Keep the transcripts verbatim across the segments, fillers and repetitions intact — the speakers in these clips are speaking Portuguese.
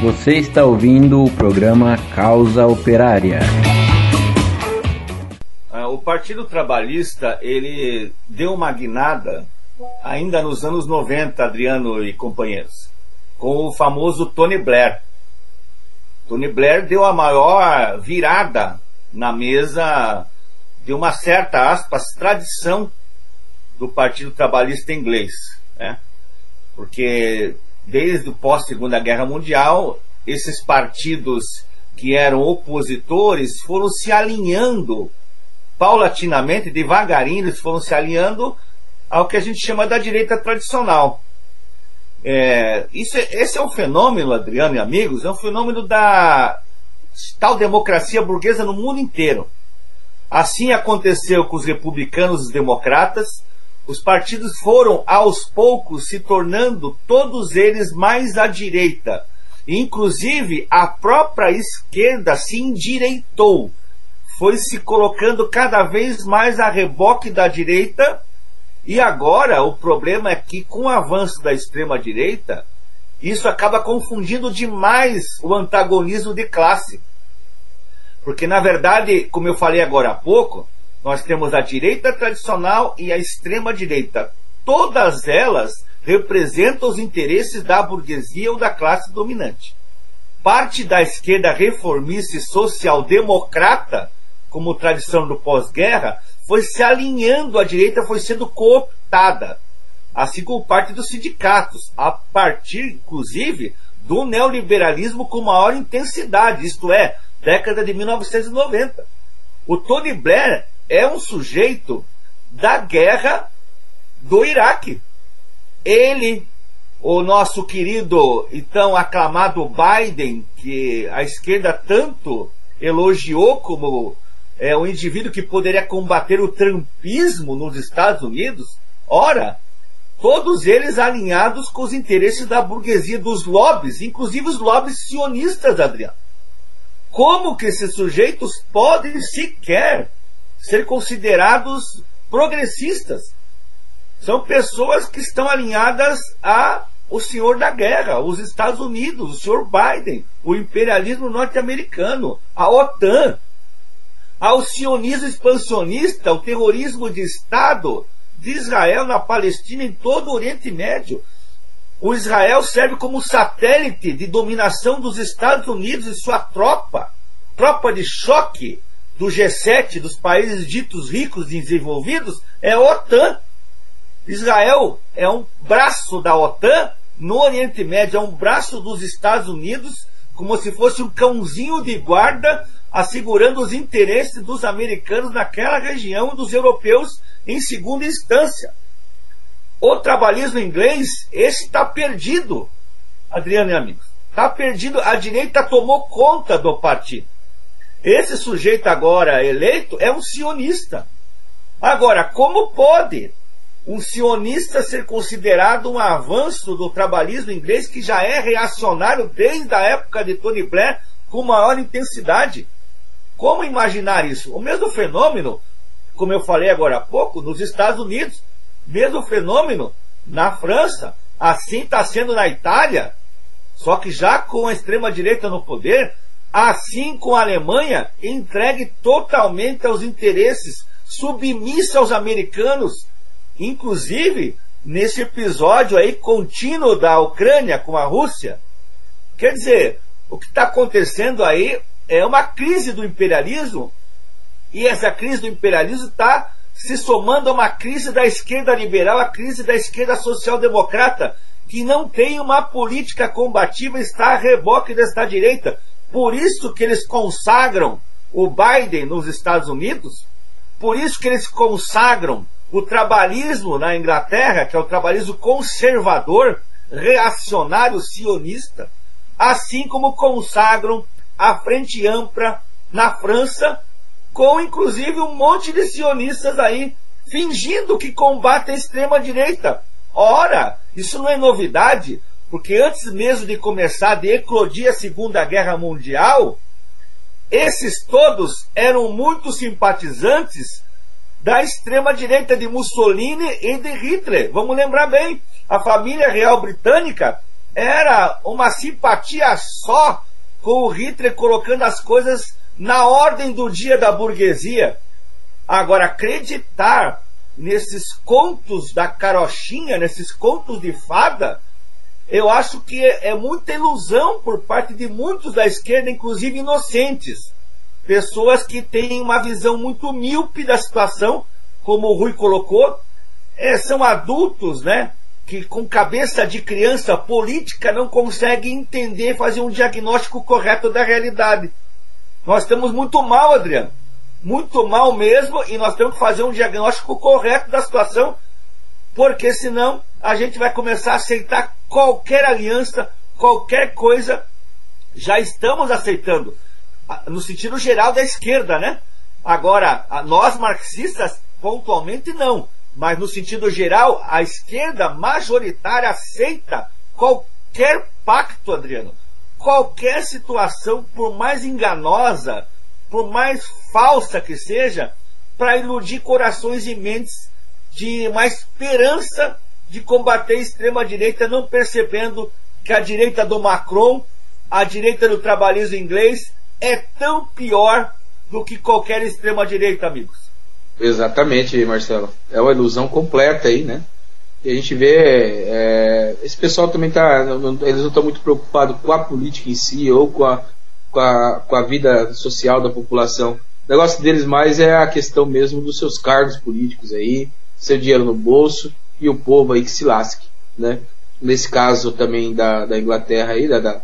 Você está ouvindo o programa Causa Operária. O Partido Trabalhista, ele deu uma guinada ainda nos anos noventa, Adriano e companheiros, com o famoso Tony Blair. Tony Blair deu a maior virada na mesa de uma certa, aspas, tradição do Partido Trabalhista inglês, né? Porque desde o pós-Segunda Guerra Mundial, esses partidos que eram opositores foram se alinhando paulatinamente, devagarinho, eles foram se alinhando ao que a gente chama da direita tradicional. É, isso é, esse é um fenômeno, Adriano e amigos, é um fenômeno da tal democracia burguesa no mundo inteiro. Assim aconteceu com os republicanos e os democratas. Os partidos foram aos poucos se tornando todos eles mais à direita. Inclusive a própria esquerda se endireitou, foi se colocando cada vez mais a reboque da direita. E agora o problema é que, com o avanço da extrema-direita, isso acaba confundindo demais o antagonismo de classe. Porque, na verdade, como eu falei agora há pouco, nós temos a direita tradicional e a extrema-direita. Todas elas representam os interesses da burguesia ou da classe dominante. Parte da esquerda reformista e social-democrata, como tradição do pós-guerra, foi se alinhando à direita, foi sendo cooptada, assim como parte dos sindicatos, a partir, inclusive, do neoliberalismo com maior intensidade, isto é, década de mil novecentos e noventa. O Tony Blair é um sujeito da guerra do Iraque. Ele, o nosso querido, então aclamado Biden, que a esquerda tanto elogiou como é, um indivíduo que poderia combater o trumpismo nos Estados Unidos, ora, todos eles alinhados com os interesses da burguesia, dos lobbies, inclusive os lobbies sionistas, Adriano. Como que esses sujeitos podem sequer ser considerados progressistas? São pessoas que estão alinhadas ao senhor da guerra, os Estados Unidos, o senhor Biden, o imperialismo norte-americano, a OTAN, ao sionismo expansionista, ao terrorismo de Estado de Israel na Palestina, em todo o Oriente Médio. O Israel serve como satélite de dominação dos Estados Unidos e sua tropa, tropa de choque do G sete, dos países ditos ricos e desenvolvidos, é a OTAN. Israel é um braço da OTAN no Oriente Médio, é um braço dos Estados Unidos, como se fosse um cãozinho de guarda assegurando os interesses dos americanos naquela região e dos europeus em segunda instância. O trabalhismo inglês, esse está perdido, Adriano e amigos. Está perdido, a direita tomou conta do partido. Esse sujeito agora eleito é um sionista. Agora, como pode um sionista ser considerado um avanço do trabalhismo inglês, que já é reacionário desde a época de Tony Blair com maior intensidade? Como imaginar isso? O mesmo fenômeno, como eu falei agora há pouco, nos Estados Unidos, mesmo fenômeno na França, assim está sendo na Itália, só que já com a extrema-direita no poder, assim com a Alemanha, entregue totalmente aos interesses, submissa aos americanos, inclusive nesse episódio aí contínuo da Ucrânia com a Rússia. Quer dizer, o que está acontecendo aí é uma crise do imperialismo, e essa crise do imperialismo está se somando a uma crise da esquerda liberal, a crise da esquerda social-democrata, que não tem uma política combativa, está a reboque desta direita. Por isso que eles consagram o Biden nos Estados Unidos, por isso que eles consagram o trabalhismo na Inglaterra, que é o trabalhismo conservador, reacionário, sionista, assim como consagram a Frente Ampla na França, com inclusive um monte de sionistas aí, fingindo que combatem a extrema-direita. Ora, isso não é novidade, porque antes mesmo de começar, de eclodir a Segunda Guerra Mundial, esses todos eram muito simpatizantes da extrema-direita de Mussolini e de Hitler. Vamos lembrar bem, a família real britânica era uma simpatia só com o Hitler colocando as coisas na ordem do dia da burguesia. Agora, acreditar nesses contos da carochinha, nesses contos de fada, eu acho que é, é muita ilusão por parte de muitos da esquerda, inclusive inocentes. Pessoas que têm uma visão muito míope da situação, como o Rui colocou, é, são adultos, né, que com cabeça de criança política não conseguem entender, fazer um diagnóstico correto da realidade. Nós estamos muito mal, Adriano. Muito mal mesmo, e nós temos que fazer um diagnóstico correto da situação, porque senão a gente vai começar a aceitar qualquer aliança, qualquer coisa. Já estamos aceitando, no sentido geral da esquerda, né? Agora, nós marxistas, pontualmente não, mas no sentido geral, a esquerda majoritária aceita qualquer pacto, Adriano, qualquer situação, por mais enganosa, por mais falsa que seja, para iludir corações e mentes de uma esperança de combater a extrema-direita, não percebendo que a direita do Macron, a direita do trabalhismo inglês, é tão pior do que qualquer extrema-direita, amigos. Exatamente, Marcelo. É uma ilusão completa aí, né? E a gente vê, é, esse pessoal também tá, eles não estão muito preocupados com a política em si, ou com a, com a, com a vida social da população. O negócio deles mais é a questão mesmo dos seus cargos políticos aí, seu dinheiro no bolso e o povo aí que se lasque, né? Nesse caso também da, da Inglaterra aí, da, da,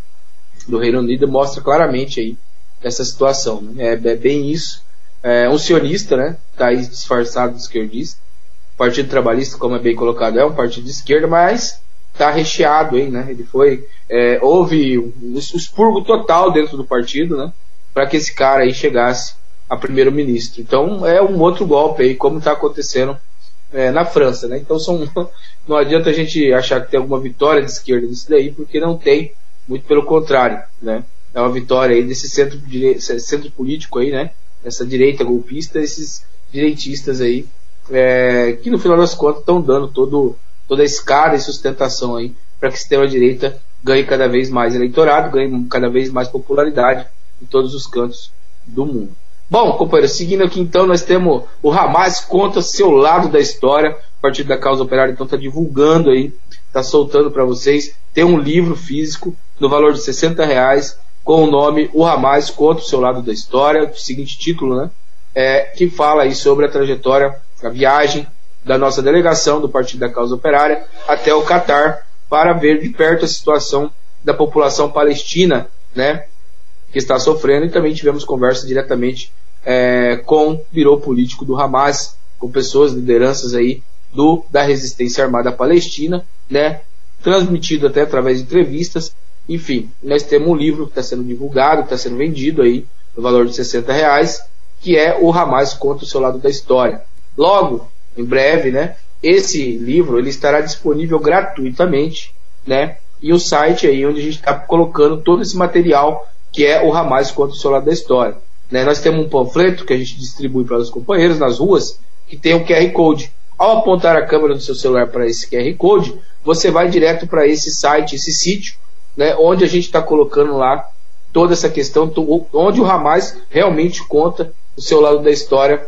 do Reino Unido, mostra claramente aí essa situação, né? É, é bem isso. É um sionista, né? Tá aí disfarçado de esquerdista. O Partido Trabalhista, como é bem colocado, é um partido de esquerda, mas tá recheado aí, né? Ele foi, é, houve um expurgo total dentro do partido, né? Para que esse cara aí chegasse a primeiro-ministro. Então é um outro golpe aí, como está acontecendo é, na França, né? Então são, não adianta a gente achar que tem alguma vitória de esquerda nisso daí, porque não tem, muito pelo contrário, né? É uma vitória aí desse centro, centro político aí, né? Essa direita golpista, esses direitistas aí, é, que no final das contas estão dando todo, toda a escada e sustentação aí para que a extrema-direita ganhe cada vez mais eleitorado, ganhe cada vez mais popularidade em todos os cantos do mundo. Bom, companheiro, seguindo aqui então, nós temos o Hamas conta seu lado da história. O Partido da Causa Operária então está divulgando aí, está soltando para vocês. Tem um livro físico no valor de sessenta reais com o nome O Hamas conta o seu lado da história, o seguinte título, né? É, que fala aí sobre a trajetória, a viagem da nossa delegação do Partido da Causa Operária até o Catar para ver de perto a situação da população palestina, né? Que está sofrendo, e também tivemos conversa diretamente é, com o birô político do Hamas, com pessoas, lideranças aí do, da resistência armada palestina, né, transmitido até através de entrevistas. Enfim, nós temos um livro que está sendo divulgado, está sendo vendido aí no valor de sessenta reais, que é o Hamas conta o seu lado da história. Logo, em breve, né, esse livro ele estará disponível gratuitamente, né, e o site aí onde a gente está colocando todo esse material que é o Hamas conta o seu lado da história, né? Nós temos um panfleto que a gente distribui para os companheiros nas ruas, que tem o Q R Code. Ao apontar a câmera do seu celular para esse Q R Code, você vai direto para esse site, esse sítio, né, onde a gente está colocando lá toda essa questão, onde o Hamas realmente conta o seu lado da história,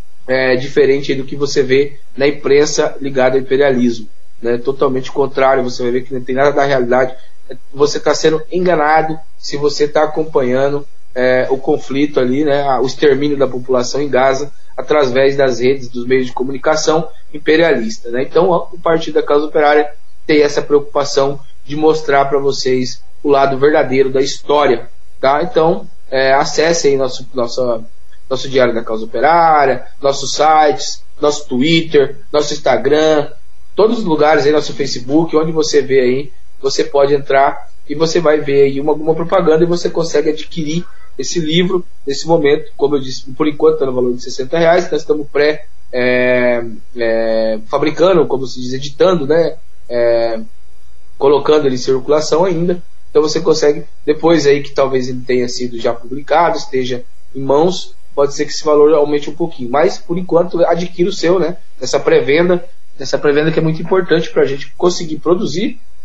é, diferente do que você vê na imprensa ligada ao imperialismo, né? Totalmente contrário, você vai ver que não tem nada da realidade. Você está sendo enganado se você está acompanhando é, o conflito ali, né, o extermínio da população em Gaza através das redes, dos meios de comunicação imperialistas, né? Então o Partido da Causa Operária tem essa preocupação de mostrar para vocês o lado verdadeiro da história, tá? Então é, acesse aí nosso, nosso, nosso Diário da Causa Operária, nossos sites, nosso Twitter, nosso Instagram, todos os lugares aí, nosso Facebook, onde você vê aí, você pode entrar e você vai ver aí uma, uma propaganda e você consegue adquirir esse livro nesse momento. Como eu disse, por enquanto está no valor de sessenta reais, nós estamos pré é, é, fabricando, como se diz, editando, né, é, colocando ele em circulação ainda. Então você consegue, depois aí que talvez ele tenha sido já publicado, esteja em mãos, pode ser que esse valor aumente um pouquinho, mas por enquanto adquira o seu, né, nessa pré-venda, nessa pré-venda que é muito importante para a gente conseguir produzir,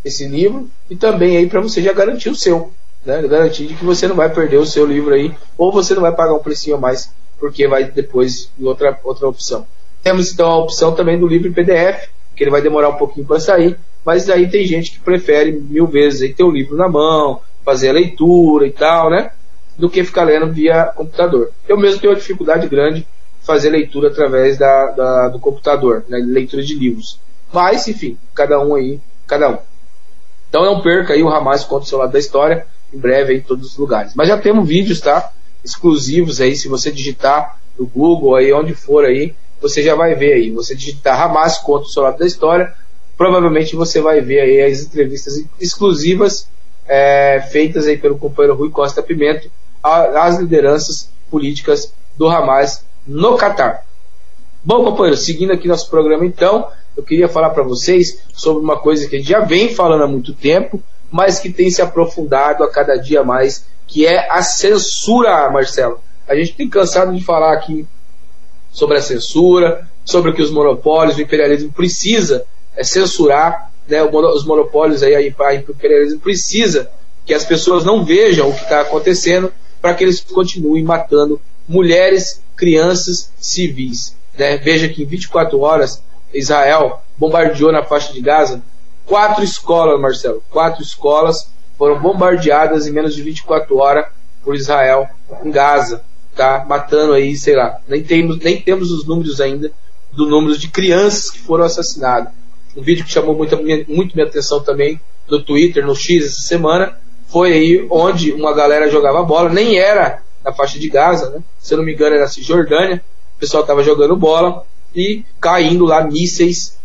esse livro, e também aí para você já garantir o seu, né? Garantir de que você não vai perder o seu livro aí, ou você não vai pagar um precinho a mais, porque vai depois em outra, outra opção. Temos então a opção também do livro em P D F, que ele vai demorar um pouquinho para sair, mas aí tem gente que prefere mil vezes aí ter o livro na mão, fazer a leitura e tal, né? Do que ficar lendo via computador. Eu mesmo tenho uma dificuldade grande de fazer leitura através da, da, do computador, né? Leitura de livros. Mas, enfim, cada um aí, cada um. Então não perca aí o Hamas contra o seu lado da história, em breve aí em todos os lugares. Mas já temos vídeos, tá? Exclusivos aí, se você digitar no Google aí, onde for aí, você já vai ver aí. Você digitar Hamas contra o seu lado da história, provavelmente você vai ver aí as entrevistas exclusivas é, feitas aí pelo companheiro Rui Costa Pimenta às lideranças políticas do Hamas no Catar. Bom, companheiro, seguindo aqui nosso programa então, eu queria falar para vocês sobre uma coisa que a gente já vem falando há muito tempo, mas que tem se aprofundado a cada dia mais, que é a censura, Marcelo. A gente tem cansado de falar aqui sobre a censura, sobre o que os monopólios, o imperialismo precisa é, censurar, né, os monopólios, aí, a imperialismo precisa que as pessoas não vejam o que está acontecendo para que eles continuem matando mulheres, crianças, civis. Né? Veja que em vinte e quatro horas Israel bombardeou na faixa de Gaza quatro escolas, Marcelo, quatro escolas foram bombardeadas em menos de vinte e quatro horas por Israel em Gaza, tá? Matando aí, sei lá, nem temos, nem temos os números ainda do número de crianças que foram assassinadas. Um vídeo que chamou muito, muito minha atenção também no Twitter, no X essa semana, foi aí onde uma galera jogava bola, nem era na faixa de Gaza, né? Se eu não me engano era na Cisjordânia, o pessoal estava jogando bola e caindo lá mísseis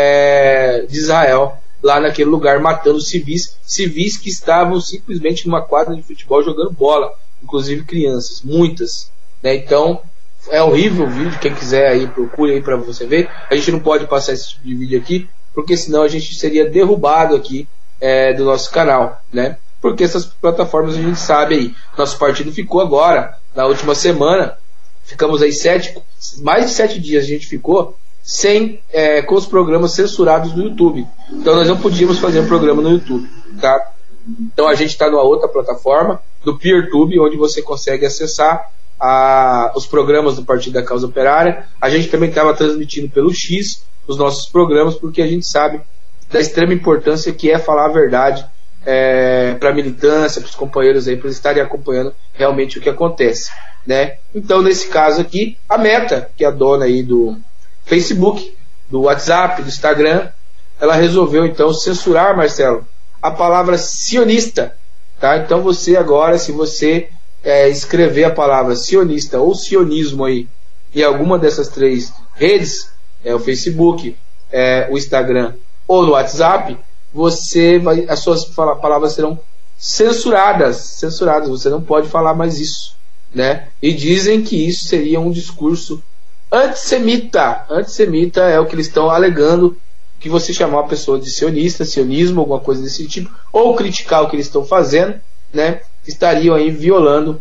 é, de Israel, lá naquele lugar, matando civis, civis que estavam simplesmente numa quadra de futebol jogando bola, inclusive crianças, muitas, né? Então é horrível o vídeo, quem quiser aí procure aí para você ver. A gente não pode passar esse tipo de vídeo aqui, porque senão a gente seria derrubado aqui é, do nosso canal, né? Porque essas plataformas a gente sabe aí, nosso partido ficou agora, na última semana, ficamos aí sete, mais de sete dias a gente ficou sem, é, com os programas censurados do YouTube. Então nós não podíamos fazer um programa no YouTube, tá? Então a gente está numa outra plataforma, do PeerTube, onde você consegue acessar a, os programas do Partido da Causa Operária. A gente também estava transmitindo pelo X os nossos programas, porque a gente sabe da extrema importância que é falar a verdade é, para a militância, para os companheiros aí, para eles estarem acompanhando realmente o que acontece, né? Então nesse caso aqui, a Meta, que é a dona aí do Facebook, do WhatsApp, do Instagram, ela resolveu então censurar, Marcelo, a palavra sionista, tá? Então você agora, se você é, escrever a palavra sionista ou sionismo aí em alguma dessas três redes, é, o Facebook, é, o Instagram ou no WhatsApp, você vai, as suas palavras serão censuradas, censuradas, você não pode falar mais isso, né? E dizem que isso seria um discurso antissemita. Antissemita é o que eles estão alegando, que você chamar uma pessoa de sionista, sionismo, alguma coisa desse tipo, ou criticar o que eles estão fazendo, né? Estariam aí violando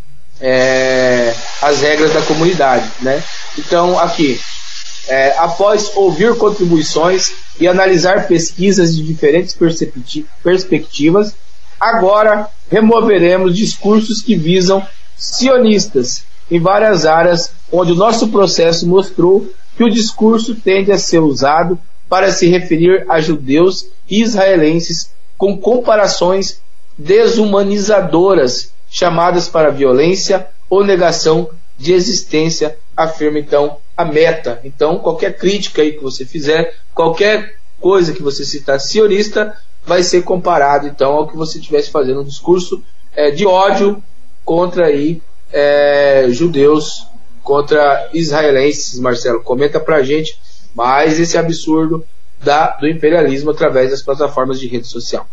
é, as regras da comunidade, né? Então aqui, é, após ouvir contribuições e analisar pesquisas de diferentes perspectivas, agora removeremos discursos que visam sionistas em várias áreas onde o nosso processo mostrou que o discurso tende a ser usado para se referir a judeus e israelenses com comparações desumanizadoras, chamadas para violência ou negação de existência, afirma então a Meta. Então qualquer crítica aí que você fizer, qualquer coisa que você citar sionista, vai ser comparado então ao que você estivesse fazendo um discurso é, de ódio contra aí é, judeus, contra israelenses. Marcelo, comenta pra gente mais esse absurdo da, do imperialismo através das plataformas de rede social.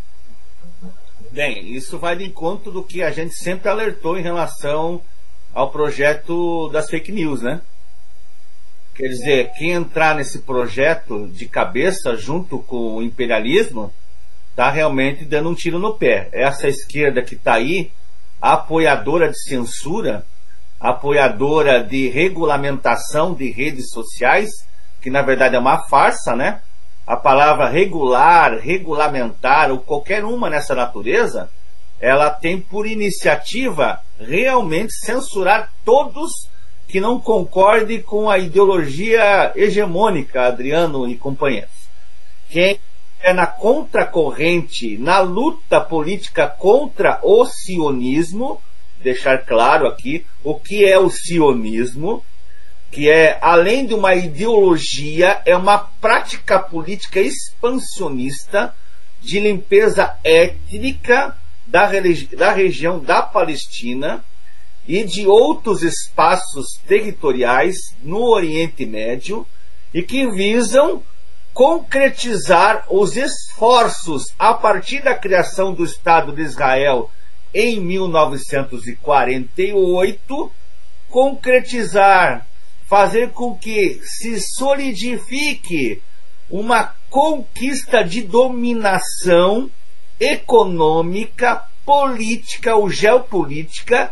Bem, isso vai de encontro do que a gente sempre alertou em relação ao projeto das fake news, né? Quer dizer, quem entrar nesse projeto de cabeça junto com o imperialismo está realmente dando um tiro no pé. Essa esquerda que está aí, apoiadora de censura, apoiadora de regulamentação de redes sociais, que na verdade é uma farsa, né? a palavra regular, regulamentar ou qualquer uma nessa natureza, ela tem por iniciativa realmente censurar todos que não concordem com a ideologia hegemônica, Adriano e companheiros. Quem é na contracorrente, na luta política contra o sionismo, deixar claro aqui o que é o sionismo, que é, além de uma ideologia, é uma prática política expansionista de limpeza étnica da, da região da Palestina e de outros espaços territoriais no Oriente Médio, e que visam concretizar os esforços a partir da criação do Estado de Israel em mil novecentos e quarenta e oito, concretizar, fazer com que se solidifique uma conquista de dominação econômica, política ou geopolítica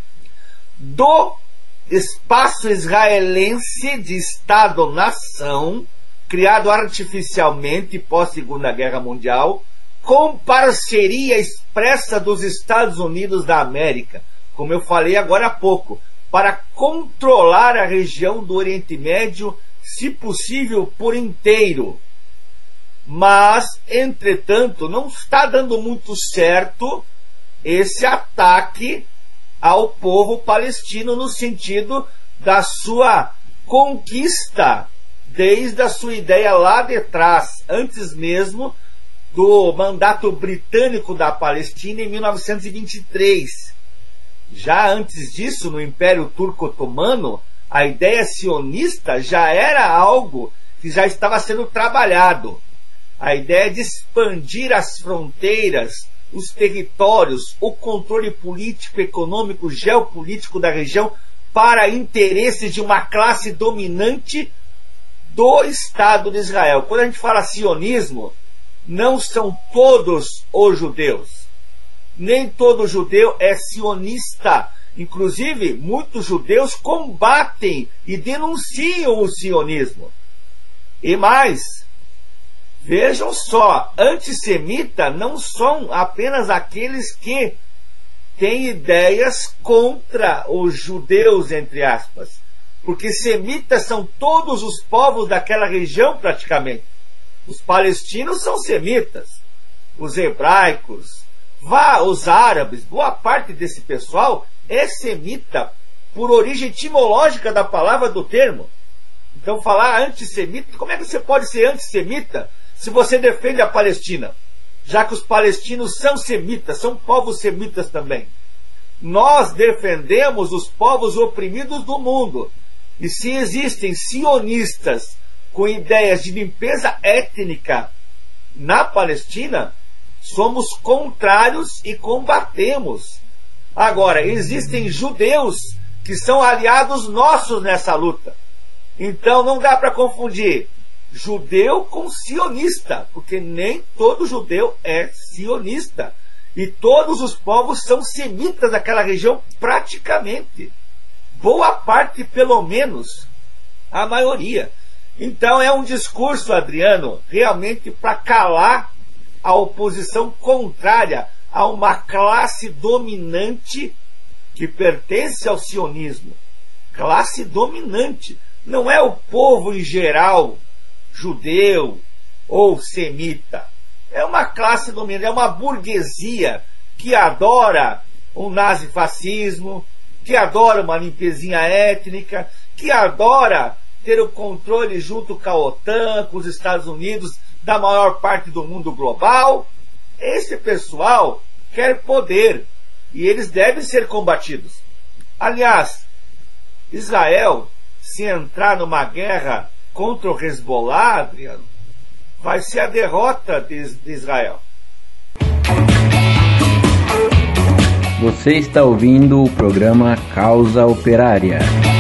do espaço israelense de Estado-nação, criado artificialmente pós-Segunda Guerra Mundial, com parceria expressa dos Estados Unidos da América, como eu falei agora há pouco, para controlar a região do Oriente Médio, se possível, por inteiro. Mas, entretanto, não está dando muito certo esse ataque ao povo palestino no sentido da sua conquista, desde a sua ideia lá de trás, antes mesmo do mandato britânico da Palestina em mil novecentos e vinte e três. Já antes disso, no Império Turco-Otomano, a ideia sionista já era algo que já estava sendo trabalhado. A ideia de expandir as fronteiras, os territórios, o controle político, econômico, geopolítico da região para interesses de uma classe dominante do Estado de Israel. Quando a gente fala sionismo, não são todos os judeus. Nem todo judeu é sionista. Inclusive, muitos judeus combatem e denunciam o sionismo. E mais, vejam só, antissemita não são apenas aqueles que têm ideias contra os judeus, entre aspas. Porque semitas são todos os povos daquela região praticamente. Os palestinos são semitas, os hebraicos, vá, os árabes, boa parte desse pessoal é semita por origem etimológica da palavra, do termo. Então falar antissemita, como é que você pode ser antissemita se você defende a Palestina? Já que os palestinos são semitas, são povos semitas também. Nós defendemos os povos oprimidos do mundo. E se existem sionistas com ideias de limpeza étnica na Palestina, somos contrários e combatemos. Agora, existem judeus que são aliados nossos nessa luta. Então não dá para confundir judeu com sionista, porque nem todo judeu é sionista. E todos os povos são semitas daquela região praticamente. Boa parte, pelo menos, a maioria. Então é um discurso, Adriano, realmente para calar a oposição contrária a uma classe dominante que pertence ao sionismo. Classe dominante. Não é o povo em geral, judeu ou semita. É uma classe dominante, é uma burguesia que adora o nazifascismo, que adora uma limpezinha étnica, que adora ter o controle junto com a OTAN, com os Estados Unidos, da maior parte do mundo global. Esse pessoal quer poder e eles devem ser combatidos. Aliás, Israel, se entrar numa guerra contra o Hezbollah, Adriano, vai ser a derrota de Israel. Você está ouvindo o programa Causa Operária.